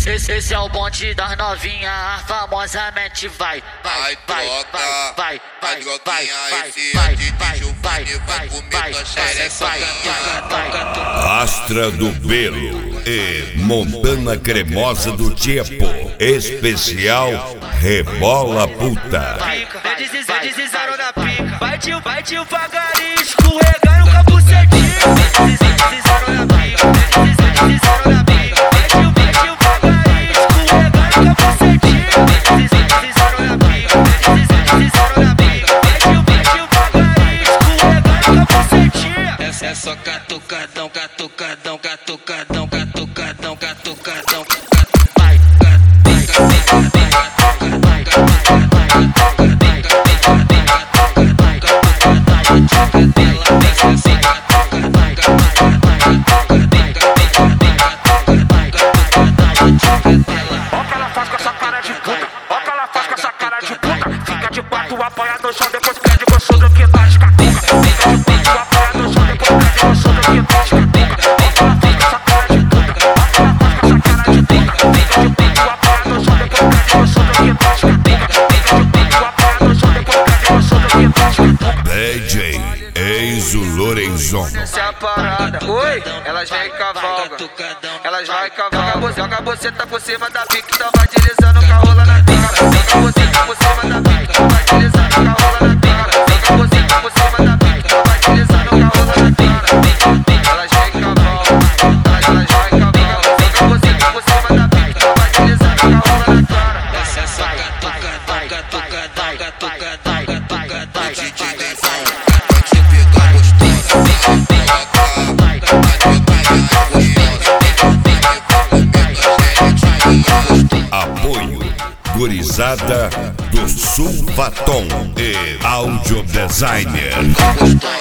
Esse é o bonde das novinha, famosamente vai. Vai, troca, vai, droguinha, esse é DJ Giovanni, vai comer tua xereca. Astra do Belo e Montana Cremosa do Tiepo. Especial Rebola Puta. Deslizando na pica. Vai devagarinho, escorregando com a bucetinha. Deslizando na pica. Deslizando na pica. Vai devagarinho, escorregando com a bucetinha. Deslizando na pica. Deslizando na pica. Vai devagarinho, escorregando com a bucetinha. Essa é só catucadão, catucadão, catucadão, catucadão, catucadão. Vai. Fica de quatro, apoia no chão, depois pede gostoso que dá escatuca. Fica de quatro, apoia no chão, depois pede gostoso que dá escatuca. Ela faz com essa cara de puta, ela faz com essa cara de puta. Fica de quatro, apoia no chão, depois pede gostoso que dá escatuca. Fica de quatro, apoia no chão, depois pede gostoso que dá escatuca. DJ Enzo Lorenzon. Essa é a parada, oi, elas vêm cavalga, elas vai cavalga. Joga a buceta por cima da pica, então vai deslizando com a rola na pica. Joga a buceta por cima da pica, então vai deslizando com a rola na pica. Joga a buceta por cima da pica, então vai deslizando com a rola na pica. Elas vêm cavalga, elas vai cavalga. Joga a buceta por cima da pica, então vai deslizando com a rola na cara. Essa é só catucadão, catucadão, catucadão, catucadão. DJ Nevão, vai te pegar gostosa. Apoio Gurizada do Sulfatom e Audio Designer.